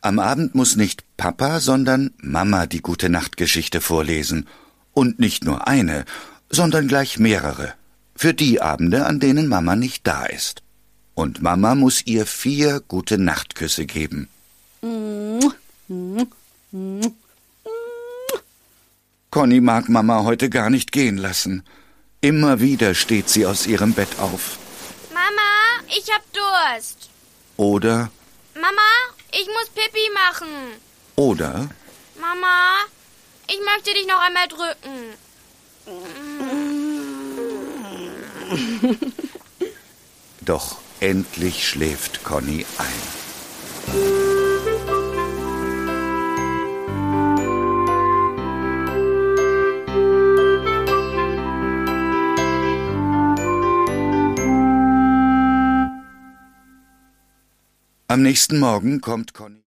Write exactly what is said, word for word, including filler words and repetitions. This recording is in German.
Am Abend muss nicht Papa, sondern Mama die Gute-Nacht-Geschichte vorlesen. Und nicht nur eine, sondern gleich mehrere. Für die Abende, an denen Mama nicht da ist. Und Mama muss ihr vier Gute-Nacht-Küsse geben. Conny mag Mama heute gar nicht gehen lassen. Immer wieder steht sie aus ihrem Bett auf. Mama, ich hab Durst. Oder? Mama, ich muss Pipi machen. Oder? Mama, ich möchte dich noch einmal drücken. Doch endlich schläft Conny ein. Am nächsten Morgen kommt Conny